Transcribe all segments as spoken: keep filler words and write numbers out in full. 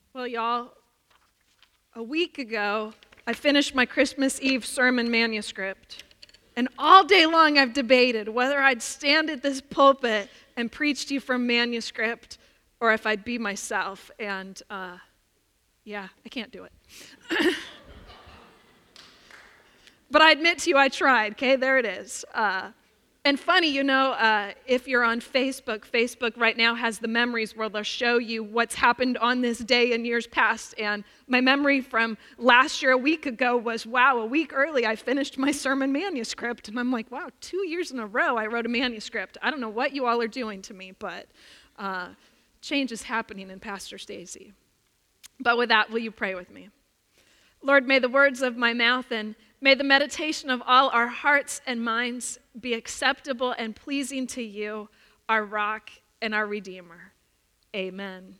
Well, y'all, a week ago, I finished my Christmas Eve sermon manuscript. And all day long, I've debated whether I'd stand at this pulpit and preach to you from manuscript or if I'd be myself. And uh, yeah, I can't do it. But I admit to you, I tried, okay? There it is. Uh, and funny, you know, uh, if you're on Facebook, Facebook right now has the memories where they'll show you what's happened on this day in years past. And my memory from last year, a week ago, was, wow, a week early, I finished my sermon manuscript. And I'm like, wow, two years in a row, I wrote a manuscript. I don't know what you all are doing to me, but uh, change is happening in Pastor Stacy. But with that, will you pray with me? Lord, may the words of my mouth and may the meditation of all our hearts and minds be acceptable and pleasing to you, our rock and our Redeemer. Amen.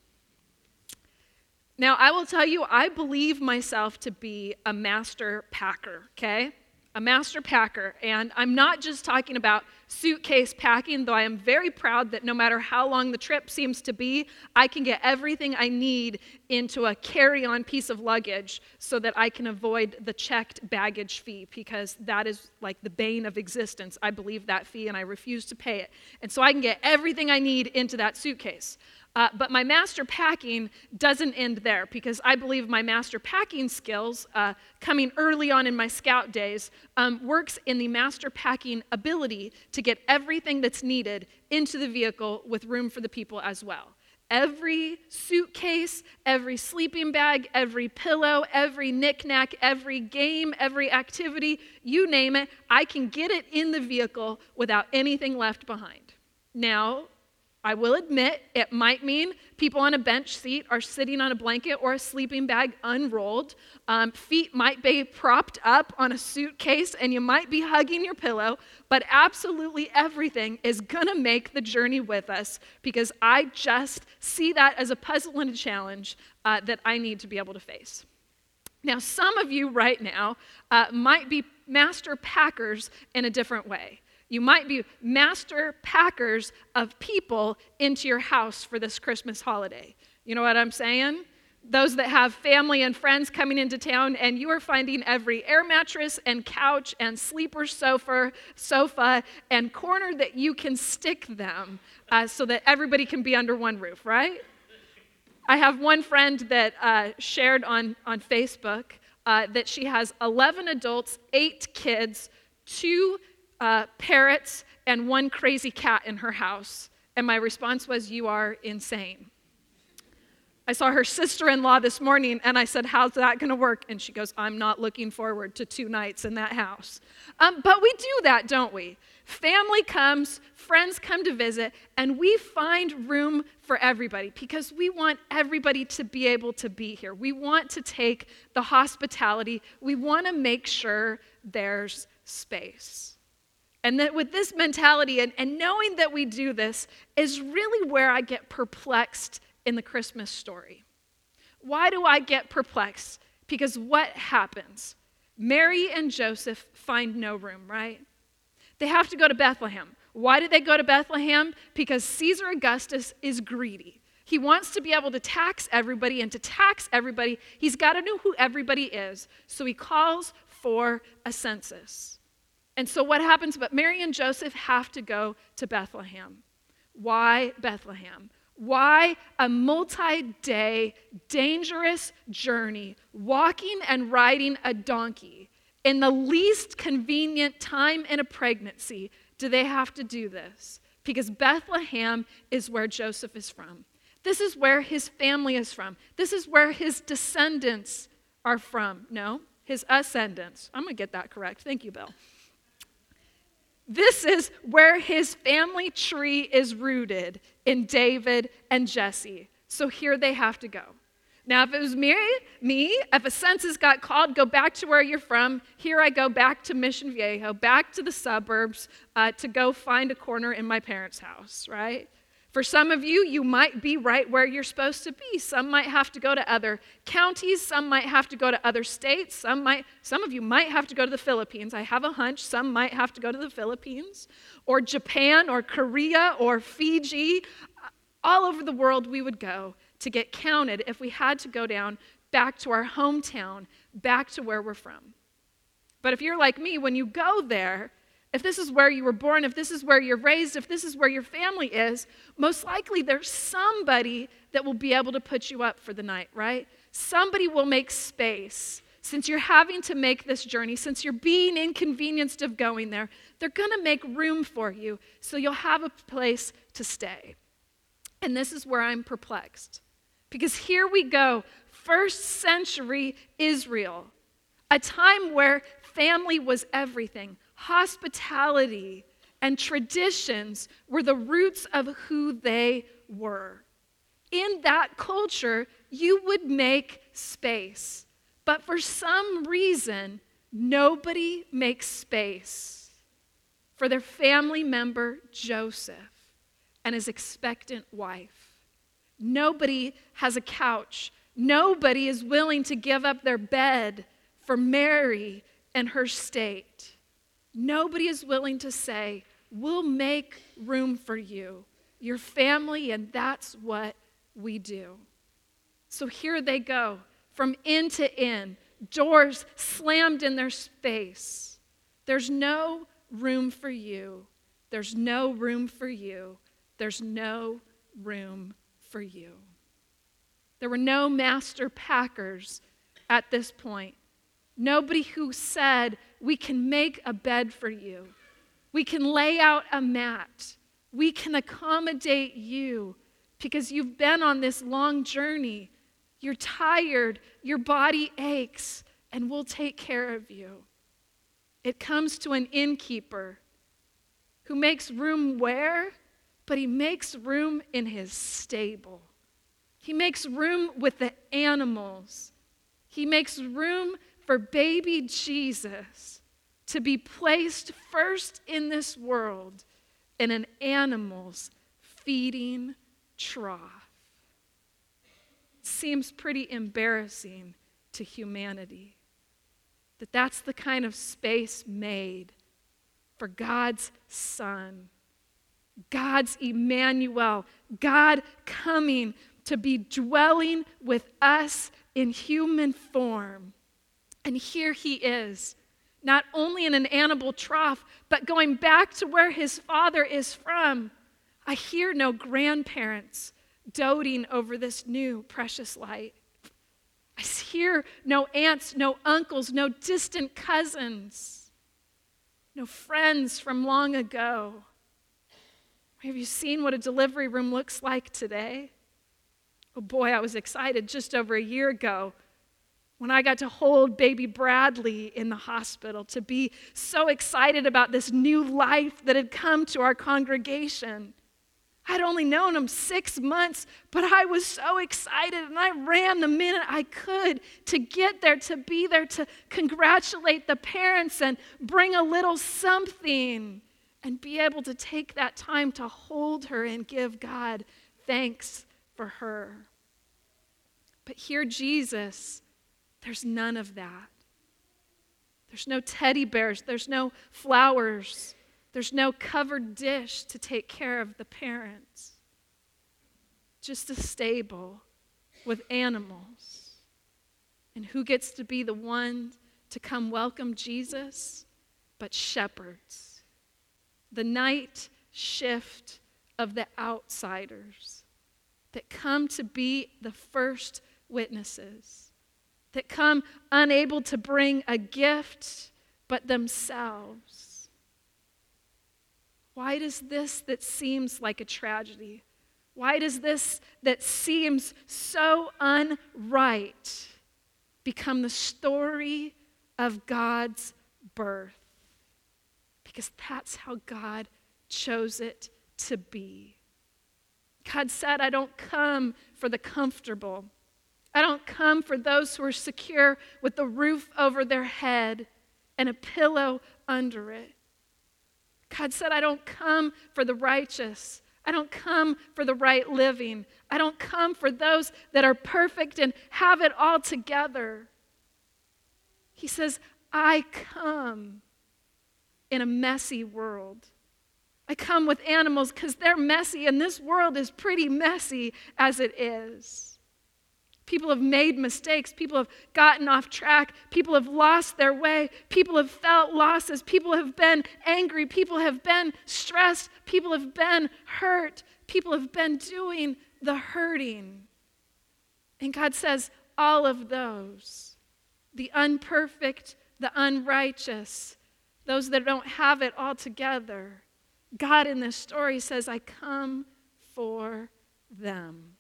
Now, I will tell you, I believe myself to be a master packer, okay? A master packer. And I'm not just talking about suitcase packing, though I am very proud that no matter how long the trip seems to be, I can get everything I need into a carry-on piece of luggage so that I can avoid the checked baggage fee, because that is like the bane of existence. I believe that fee and I refuse to pay it. And so I can get everything I need into that suitcase. Uh, but my master packing doesn't end there, because I believe my master packing skills, uh, coming early on in my scout days, um, works in the master packing ability to get everything that's needed into the vehicle with room for the people as well. Every suitcase, every sleeping bag, every pillow, every knickknack, every game, every activity, you name it, I can get it in the vehicle without anything left behind. Now, I will admit, it might mean people on a bench seat are sitting on a blanket or a sleeping bag unrolled. Um, feet might be propped up on a suitcase and you might be hugging your pillow, but absolutely everything is gonna make the journey with us, because I just see that as a puzzle and a challenge uh, that I need to be able to face. Now, some of you right now uh, might be master packers in a different way. You might be master packers of people into your house for this Christmas holiday. You know what I'm saying? Those that have family and friends coming into town, and you are finding every air mattress and couch and sleeper sofa, sofa and corner that you can stick them uh, so that everybody can be under one roof, right? I have one friend that uh, shared on, on Facebook uh, that she has eleven adults, eight kids, two Uh, parrots, and one crazy cat in her house. And my response was, you are insane. I saw her sister-in-law this morning, and I said, how's that going to work? And she goes, I'm not looking forward to two nights in that house. Um, but we do that, don't we? Family comes, friends come to visit, and we find room for everybody because we want everybody to be able to be here. We want to take the hospitality. We want to make sure there's space. And that with this mentality and, and knowing that we do this is really where I get perplexed in the Christmas story. Why do I get perplexed? Because what happens? Mary and Joseph find no room, right? They have to go to Bethlehem. Why do they go to Bethlehem? Because Caesar Augustus is greedy. He wants to be able to tax everybody, and to tax everybody, he's got to know who everybody is. So he calls for a census. And so what happens? But Mary and Joseph have to go to Bethlehem. Why Bethlehem? Why a multi-day, dangerous journey, walking and riding a donkey? In the least convenient time in a pregnancy, do they have to do this? Because Bethlehem is where Joseph is from. This is where his family is from. This is where his descendants are from. No, his ascendants. I'm going to get that correct. Thank you, Bill. This is where his family tree is rooted, in David and Jesse. So here they have to go. Now, if it was me, me, if a census got called, go back to where you're from. Here I go back to Mission Viejo, back to the suburbs uh, to go find a corner in my parents' house, right? For some of you, you might be right where you're supposed to be. Some might have to go to other counties. Some might have to go to other states. Some might, some of you might have to go to the Philippines. I have a hunch some might have to go to the Philippines, or Japan, or Korea, or Fiji. All over the world we would go to get counted if we had to go down back to our hometown, back to where we're from. But if you're like me, when you go there, if this is where you were born, if this is where you're raised, if this is where your family is, most likely there's somebody that will be able to put you up for the night, right? Somebody will make space. Since you're having to make this journey, since you're being inconvenienced of going there, they're going to make room for you so you'll have a place to stay. And this is where I'm perplexed. Because here we go, first century Israel, a time where family was everything. Hospitality and traditions were the roots of who they were. In that culture, you would make space. But for some reason, nobody makes space for their family member, Joseph, and his expectant wife. Nobody has a couch. Nobody is willing to give up their bed for Mary and her state. Nobody is willing to say, we'll make room for you, your family, and that's what we do. So here they go, from inn to inn, doors slammed in their face. There's no room for you. There's no room for you. There's no room for you. There were no master packers at this point. Nobody who said, we can make a bed for you. We can lay out a mat. We can accommodate you because you've been on this long journey. You're tired, your body aches, and we'll take care of you. It comes to an innkeeper who makes room where? But he makes room in his stable. He makes room with the animals. He makes room for baby Jesus to be placed first in this world in an animal's feeding trough. Seems pretty embarrassing to humanity that that's the kind of space made for God's Son, God's Emmanuel, God coming to be dwelling with us in human form. And here he is, not only in an animal trough, but going back to where his father is from. I hear no grandparents doting over this new precious light. I hear no aunts, no uncles, no distant cousins, no friends from long ago. Have you seen what a delivery room looks like today? Oh boy, I was excited just over a year ago when I got to hold baby Bradley in the hospital, to be so excited about this new life that had come to our congregation. I'd only known him six months, but I was so excited, and I ran the minute I could to get there, to be there, to congratulate the parents and bring a little something and be able to take that time to hold her and give God thanks for her. But here, Jesus, there's none of that. There's no teddy bears. There's no flowers. There's no covered dish to take care of the parents. Just a stable with animals. And who gets to be the one to come welcome Jesus? But shepherds. The night shift of the outsiders that come to be the first witnesses, that come unable to bring a gift but themselves. Why does this that seems like a tragedy, why does this that seems so unright become the story of God's birth? Because that's how God chose it to be. God said, I don't come for the comfortable. I don't come for those who are secure with the roof over their head and a pillow under it. God said, I don't come for the righteous. I don't come for the right living. I don't come for those that are perfect and have it all together. He says, I come in a messy world. I come with animals because they're messy, and this world is pretty messy as it is. People have made mistakes. People have gotten off track. People have lost their way. People have felt losses. People have been angry. People have been stressed. People have been hurt. People have been doing the hurting. And God says, all of those, the unperfect, the unrighteous, those that don't have it all together, God in this story says, I come for them.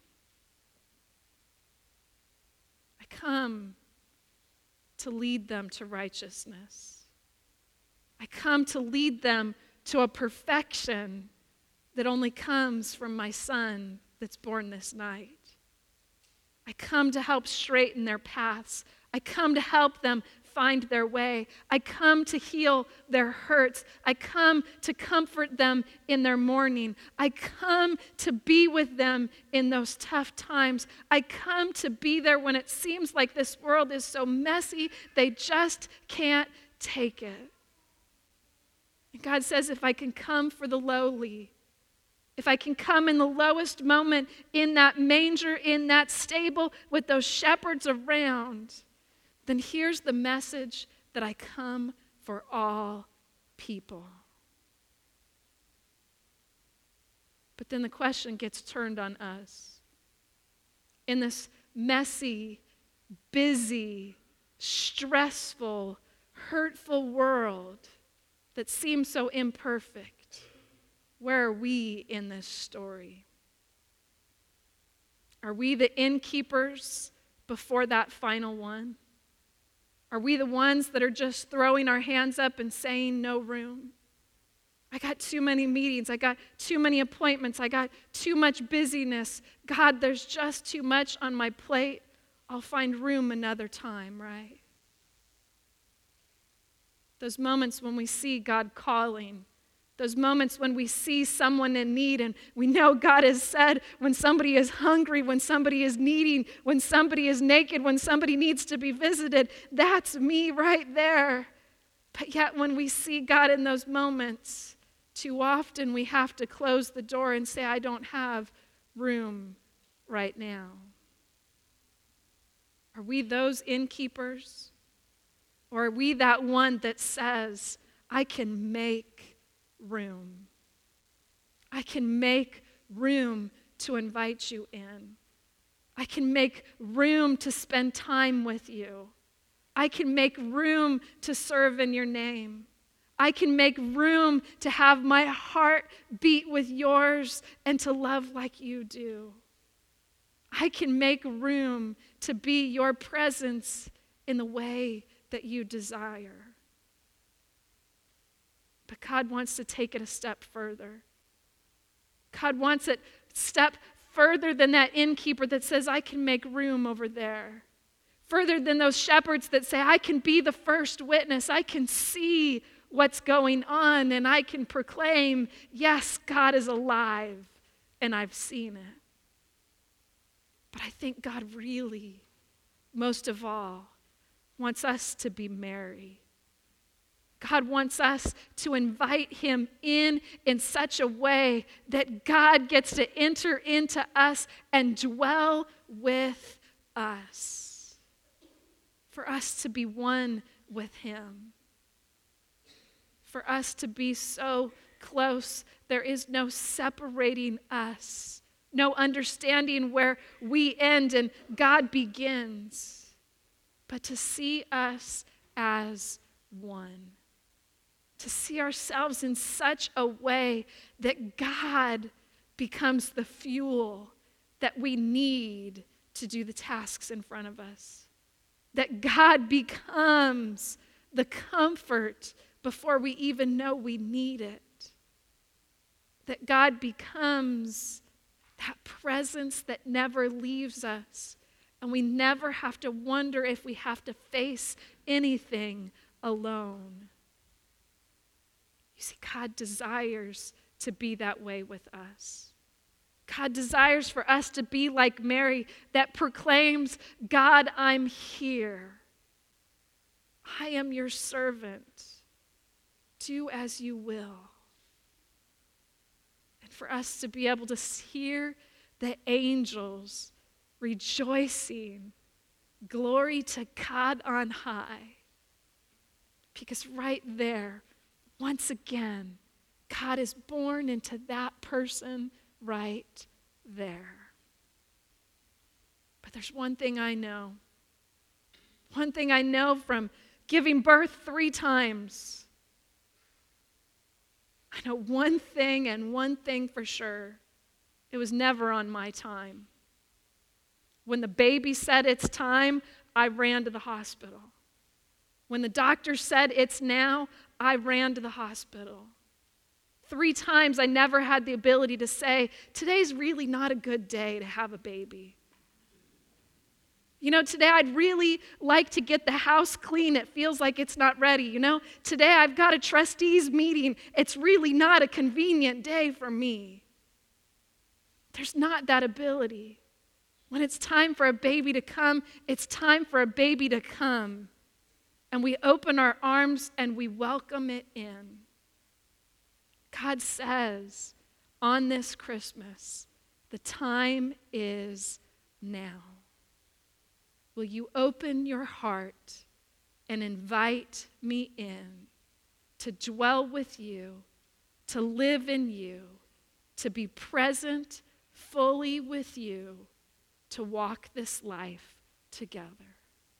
I come to lead them to righteousness. I come to lead them to a perfection that only comes from my Son that's born this night. I come to help straighten their paths. I come to help them find their way. I come to heal their hurts. I come to comfort them in their mourning. I come to be with them in those tough times. I come to be there when it seems like this world is so messy, they just can't take it. And God says, if I can come for the lowly, if I can come in the lowest moment in that manger, in that stable with those shepherds around, then here's the message that I come for all people. But then the question gets turned on us. In this messy, busy, stressful, hurtful world that seems so imperfect, where are we in this story? Are we the innkeepers before that final one? Are we the ones that are just throwing our hands up and saying no room? I got too many meetings. I got too many appointments. I got too much busyness. God, there's just too much on my plate. I'll find room another time, right? Those moments when we see God calling, those moments when we see someone in need and we know God has said when somebody is hungry, when somebody is needing, when somebody is naked, when somebody needs to be visited, that's me right there. But yet when we see God in those moments, too often we have to close the door and say, I don't have room right now. Are we those innkeepers? Or are we that one that says, I can make room. I can make room to invite you in. I can make room to spend time with you. I can make room to serve in your name. I can make room to have my heart beat with yours and to love like you do. I can make room to be your presence in the way that you desire. But God wants to take it a step further. God wants it a step further than that innkeeper that says, I can make room over there. Further than those shepherds that say, I can be the first witness. I can see what's going on and I can proclaim, yes, God is alive and I've seen it. But I think God really, most of all, wants us to be Mary. God wants us to invite him in in such a way that God gets to enter into us and dwell with us. For us to be one with him. For us to be so close, there is no separating us. No understanding where we end and God begins. But to see us as one. To see ourselves in such a way that God becomes the fuel that we need to do the tasks in front of us. That God becomes the comfort before we even know we need it. That God becomes that presence that never leaves us. And we never have to wonder if we have to face anything alone. You see, God desires to be that way with us. God desires for us to be like Mary that proclaims, God, I'm here. I am your servant. Do as you will. And for us to be able to hear the angels rejoicing, glory to God on high. Because right there, once again, God is born into that person right there. But there's one thing I know. One thing I know from giving birth three times. I know one thing and one thing for sure. It was never on my time. When the baby said it's time, I ran to the hospital. When the doctor said it's now, I ran to the hospital. Three times I never had the ability to say, today's really not a good day to have a baby. You know, today I'd really like to get the house clean. It feels like it's not ready. You know, today I've got a trustees meeting. It's really not a convenient day for me. There's not that ability. When it's time for a baby to come, it's time for a baby to come. And we open our arms and we welcome it in. God says on this Christmas, the time is now. Will you open your heart and invite me in to dwell with you, to live in you, to be present fully with you, to walk this life together?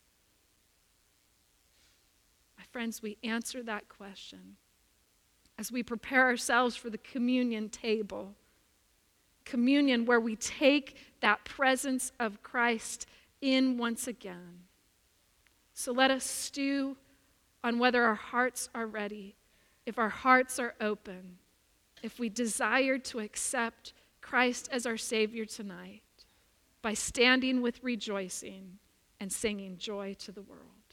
My friends, we answer that question as we prepare ourselves for the communion table. Communion where we take that presence of Christ in once again. So let us stew on whether our hearts are ready, if our hearts are open, if we desire to accept Christ as our Savior tonight by standing with rejoicing and singing joy to the world.